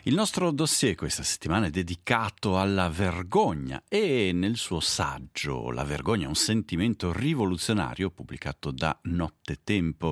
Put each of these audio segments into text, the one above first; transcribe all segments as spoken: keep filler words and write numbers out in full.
Il nostro dossier questa settimana è dedicato alla vergogna e nel suo saggio La vergogna è un sentimento rivoluzionario, pubblicato da Nottetempo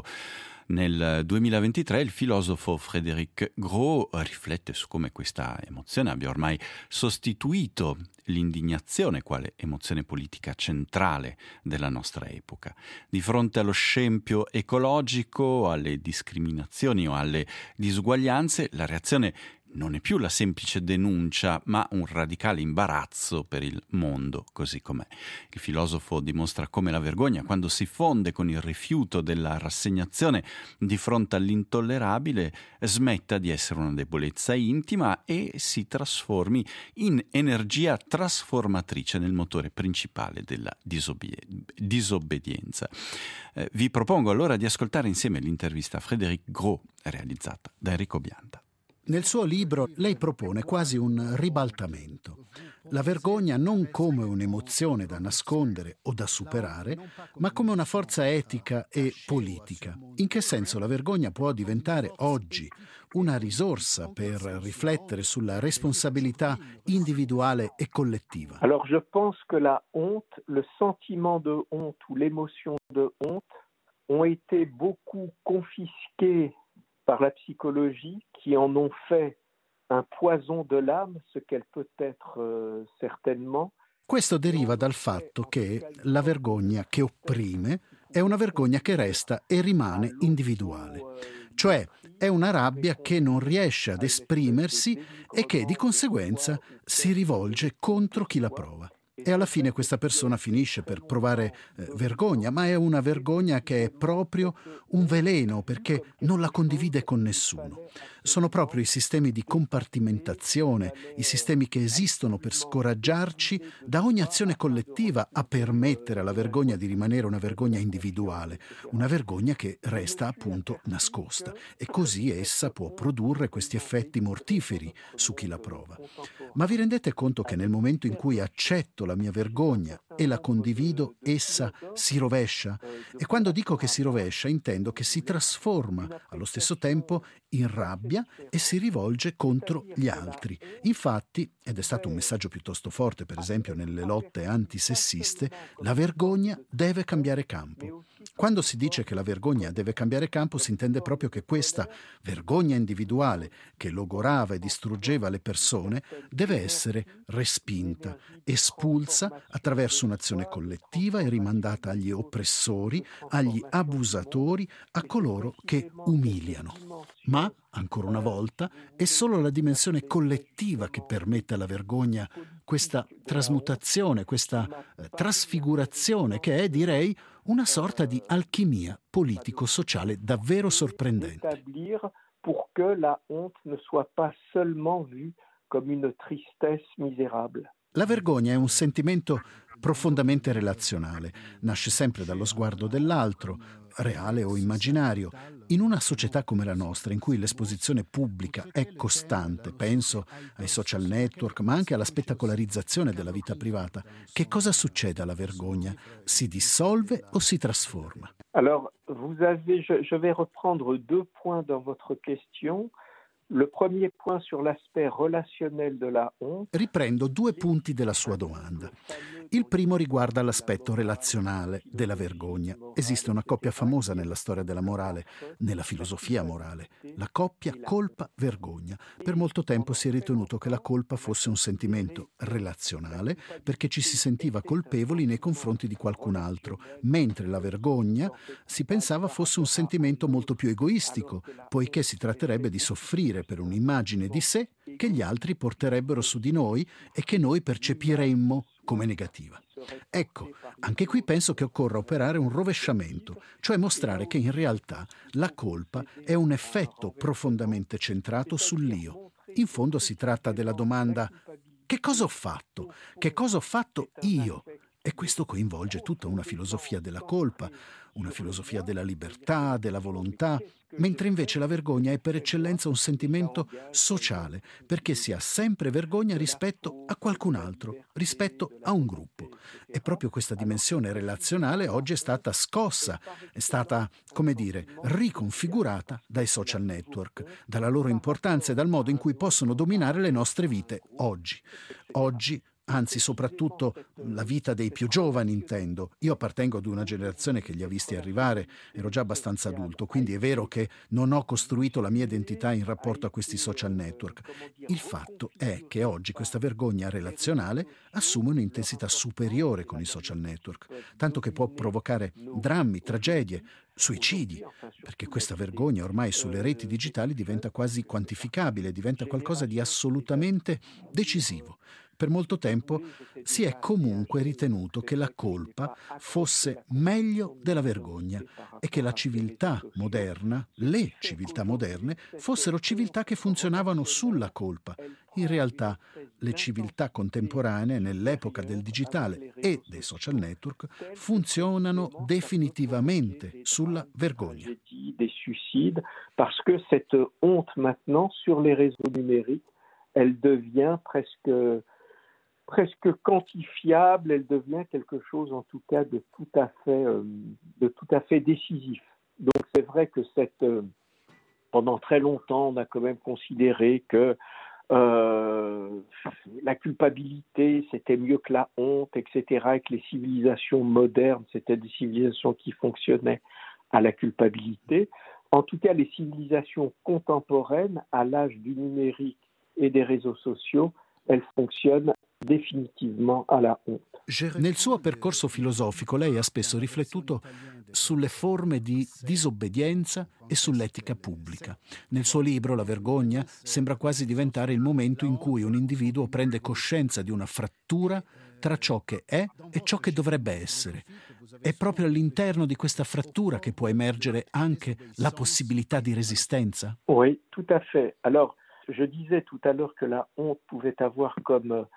nel duemilaventitré, il filosofo Frédéric Gros riflette su come questa emozione abbia ormai sostituito l'indignazione quale emozione politica centrale della nostra epoca. Di fronte allo scempio ecologico, alle discriminazioni o alle disuguaglianze, la reazione non è più la semplice denuncia, ma un radicale imbarazzo per il mondo così com'è. Il filosofo dimostra come la vergogna, quando si fonde con il rifiuto della rassegnazione di fronte all'intollerabile, smetta di essere una debolezza intima e si trasformi in energia trasformatrice nel motore principale della disobbie- disobbedienza. Eh, vi propongo allora di ascoltare insieme l'intervista a Frédéric Gros realizzata da Enrico Bianda. Nel suo libro lei propone quasi un ribaltamento. La vergogna non come un'emozione da nascondere o da superare, ma come una forza etica e politica. In che senso la vergogna può diventare oggi una risorsa per riflettere sulla responsabilità individuale e collettiva? Alors je pense que la honte, le sentiment de honte ou l'émotion de honte ont été beaucoup confisqués par la psychologie qui en ont fait un poison de l'âme, ce qu'elle peut être euh, certainement. Questo deriva dal fatto che la vergogna che opprime è una vergogna che resta e rimane individuale. Cioè è una rabbia che non riesce ad esprimersi e che di conseguenza si rivolge contro chi la prova. E alla fine questa persona finisce per provare eh, vergogna, ma è una vergogna che è proprio un veleno perché non la condivide con nessuno. Sono proprio i sistemi di compartimentazione, i sistemi che esistono per scoraggiarci da ogni azione collettiva a permettere alla vergogna di rimanere una vergogna individuale, una vergogna che resta appunto nascosta e così essa può produrre questi effetti mortiferi su chi la prova. Ma vi rendete conto che nel momento in cui accetto la mia vergogna e la condivido, essa si rovescia? E quando dico che si rovescia, intendo che si trasforma allo stesso tempo in rabbia e si rivolge contro gli altri. Infatti, ed è stato un messaggio piuttosto forte, per esempio nelle lotte antisessiste, la vergogna deve cambiare campo. Quando si dice che la vergogna deve cambiare campo, si intende proprio che questa vergogna individuale che logorava e distruggeva le persone deve essere respinta, espulsa attraverso un'azione collettiva e rimandata agli oppressori, agli abusatori, a coloro che umiliano. Ma, ancora una volta, è solo la dimensione collettiva che permette alla vergogna questa trasmutazione, questa eh, trasfigurazione che è, direi, una sorta di alchimia politico-sociale davvero sorprendente. Pour que la honte ne soit pas seulement vue comme une tristesse misérable. La vergogna è un sentimento profondamente relazionale, nasce sempre dallo sguardo dell'altro, reale o immaginario. In una società come la nostra, in cui l'esposizione pubblica è costante, penso ai social network, ma anche alla spettacolarizzazione della vita privata, che cosa succede alla vergogna? Si dissolve o si trasforma? Alors, vous avez, je, je vais reprendre deux points dans votre question. Le premier point sur l'aspect relationnel de la honte. Riprendo due punti della sua domanda. Il primo riguarda l'aspetto relazionale della vergogna. Esiste una coppia famosa nella storia della morale, nella filosofia morale, la coppia colpa-vergogna. Per molto tempo si è ritenuto che la colpa fosse un sentimento relazionale perché ci si sentiva colpevoli nei confronti di qualcun altro, mentre la vergogna si pensava fosse un sentimento molto più egoistico, poiché si tratterebbe di soffrire per un'immagine di sé che gli altri porterebbero su di noi e che noi percepiremmo come negativa. Ecco, anche qui penso che occorra operare un rovesciamento, cioè mostrare che in realtà la colpa è un effetto profondamente centrato sull'io. In fondo si tratta della domanda: che cosa ho fatto? Che cosa ho fatto io? E questo coinvolge tutta una filosofia della colpa, una filosofia della libertà, della volontà, mentre invece la vergogna è per eccellenza un sentimento sociale, perché si ha sempre vergogna rispetto a qualcun altro, rispetto a un gruppo. E proprio questa dimensione relazionale oggi è stata scossa, è stata, come dire, riconfigurata dai social network, dalla loro importanza e dal modo in cui possono dominare le nostre vite oggi. Oggi anzi soprattutto la vita dei più giovani, intendo. Io appartengo ad una generazione che li ha visti arrivare, ero già abbastanza adulto, quindi è vero che non ho costruito la mia identità in rapporto a questi social network. Il fatto è che oggi questa vergogna relazionale assume un'intensità superiore con i social network, tanto che può provocare drammi, tragedie, suicidi, perché questa vergogna ormai sulle reti digitali diventa quasi quantificabile, diventa qualcosa di assolutamente decisivo. Per molto tempo si è comunque ritenuto che la colpa fosse meglio della vergogna e che la civiltà moderna, le civiltà moderne, fossero civiltà che funzionavano sulla colpa. In realtà le civiltà contemporanee nell'epoca del digitale e dei social network funzionano definitivamente sulla vergogna. Des suicides parce que cette honte maintenant sur les réseaux numériques, elle devient presque presque quantifiable, elle devient quelque chose en tout cas de tout à fait, euh, de tout à fait décisif. Donc c'est vrai que cette, euh, pendant très longtemps, on a quand même considéré que euh, la culpabilité, c'était mieux que la honte, et cetera, et que les civilisations modernes, c'était des civilisations qui fonctionnaient à la culpabilité. En tout cas, les civilisations contemporaines, à l'âge du numérique et des réseaux sociaux, elles fonctionnent definitivamente alla honte. Nel suo percorso filosofico lei ha spesso riflettuto sulle forme di disobbedienza e sull'etica pubblica. Nel suo libro La vergogna sembra quasi diventare il momento in cui un individuo prende coscienza di una frattura tra ciò che è e ciò che dovrebbe essere. È proprio all'interno di questa frattura che può emergere anche la possibilità di resistenza? Oui, tout à fait. Alors, je disais tout à l'heure que la honte pouvait avoir comme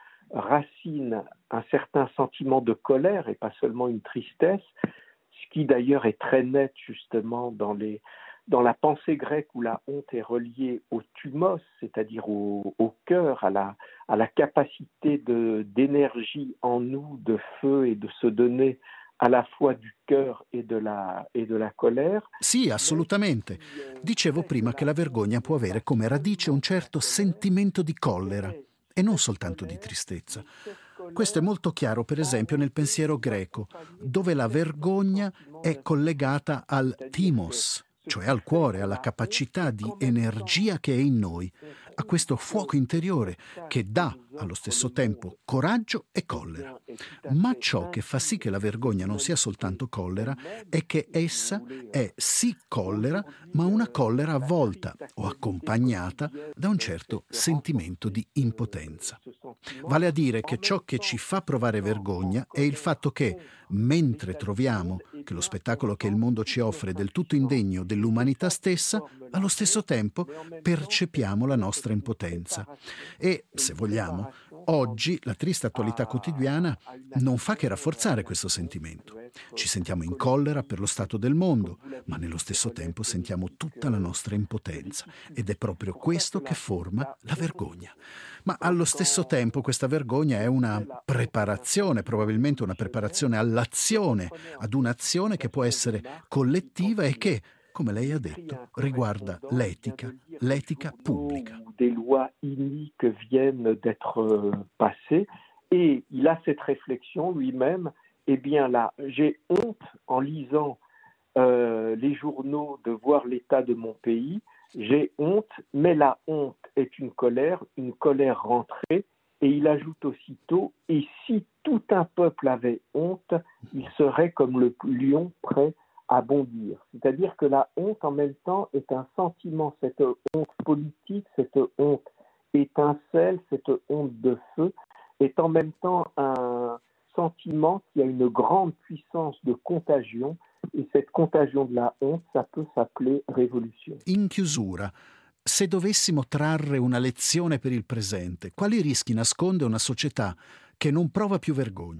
racine un certain sentiment de colère et pas seulement une tristesse, ce qui d'ailleurs est très net justement dans, les, dans la pensée grecque où la honte est reliée au thumos, c'est-à-dire au, au cœur, à la, à la capacité de, d'énergie en nous, de feu et de se donner à la fois du cœur e della, e della colère. Sì, assolutamente. Dicevo prima che la vergogna può avere come radice un certo sentimento di collera e non soltanto di tristezza. Questo è molto chiaro, per esempio, nel pensiero greco, dove la vergogna è collegata al thymos, cioè al cuore, alla capacità di energia che è in noi, a questo fuoco interiore che dà allo stesso tempo coraggio e collera. Ma ciò che fa sì che la vergogna non sia soltanto collera è che essa è sì collera, ma una collera avvolta o accompagnata da un certo sentimento di impotenza. Vale a dire che ciò che ci fa provare vergogna è il fatto che, mentre troviamo che lo spettacolo che il mondo ci offre è del tutto indegno dell'umanità stessa, allo stesso tempo percepiamo la nostra impotenza. E, se vogliamo, oggi la triste attualità quotidiana non fa che rafforzare questo sentimento. Ci sentiamo in collera per lo stato del mondo, ma nello stesso tempo sentiamo tutta la nostra impotenza. Ed è proprio questo che forma la vergogna. Ma allo stesso tempo questa vergogna è una preparazione, probabilmente una preparazione all'azione, ad un'azione che può essere collettiva e che, come lei ha detto, riguarda l'etica, l'etica pubblica. Des lois iniques viennent d'être passées et il a cette réflexion lui-même, eh bien là, j'ai honte en lisant euh, les journaux de voir l'état de mon pays, j'ai honte, mais la honte est une colère, une colère rentrée, et il ajoute aussitôt, et si tout un peuple avait honte, il serait comme le lion prêt à bondir. C'est-à-dire que la honte, en même temps, est un sentiment, cette honte politique, cette honte étincelle, cette honte de feu, est en même temps un sentiment qui a une grande puissance de contagion, e cette contagion de la honte, ça peut s'appeler révolution. In chiusura, se dovessimo trarre una lezione per il presente, quali rischi nasconde una società che non prova più vergogna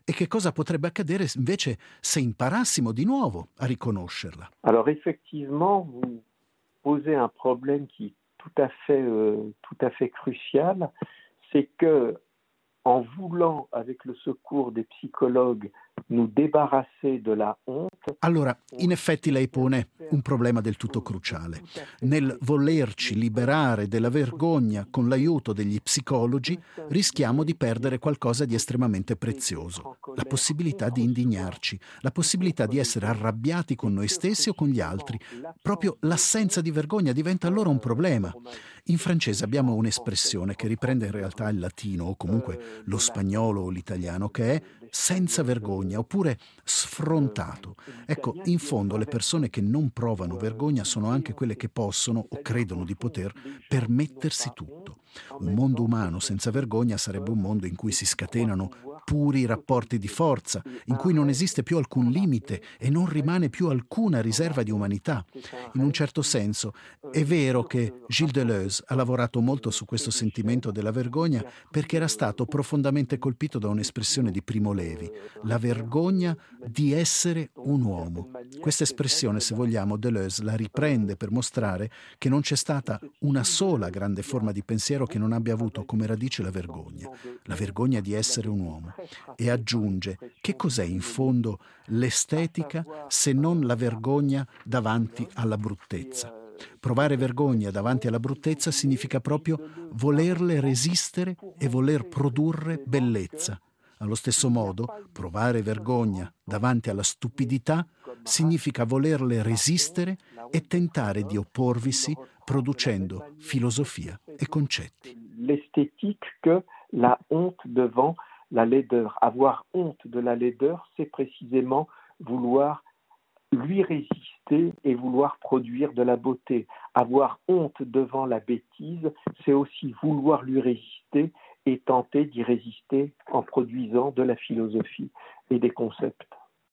E che cosa potrebbe accadere invece se imparassimo di nuovo a riconoscerla? Alors effectivement, vous posez un problème qui est tout à fait, euh, tout à fait crucial, c'est que en voulant, avec le secours des psychologues, nous débarrasser de la honte. Allora, in effetti lei pone un problema del tutto cruciale. Nel volerci liberare della vergogna con l'aiuto degli psicologi, rischiamo di perdere qualcosa di estremamente prezioso: la possibilità di indignarci, la possibilità di essere arrabbiati con noi stessi o con gli altri. Proprio l'assenza di vergogna diventa allora un problema. In francese abbiamo un'espressione che riprende in realtà il latino o comunque lo spagnolo o l'italiano, che è senza vergogna oppure sfrontato. Ecco, in fondo le persone che non provano vergogna sono anche quelle che possono o credono di poter permettersi tutto. Un mondo umano senza vergogna sarebbe un mondo in cui si scatenano puri rapporti di forza, in cui non esiste più alcun limite e non rimane più alcuna riserva di umanità. In un certo senso è vero che Gilles Deleuze ha lavorato molto su questo sentimento della vergogna perché era stato profondamente colpito da un'espressione di Primo Levi: la vergogna di essere un uomo. Questa espressione, se vogliamo, Deleuze la riprende per mostrare che non c'è stata una sola grande forma di pensiero che non abbia avuto come radice la vergogna, la vergogna di essere un uomo. E aggiunge: che cos'è in fondo l'estetica se non la vergogna davanti alla bruttezza? Provare vergogna davanti alla bruttezza significa proprio volerle resistere e voler produrre bellezza. Allo stesso modo, provare vergogna davanti alla stupidità significa volerle resistere e tentare di opporvisi producendo filosofia e concetti. L'esthétique que la honte devant la laideur. Avoir honte de la laideur, c'est précisément vouloir lui résister et vouloir produire de la beauté. Avoir honte devant la bêtise, c'est aussi vouloir lui résister et tenter d'y résister en produisant de la philosophie et des concepts.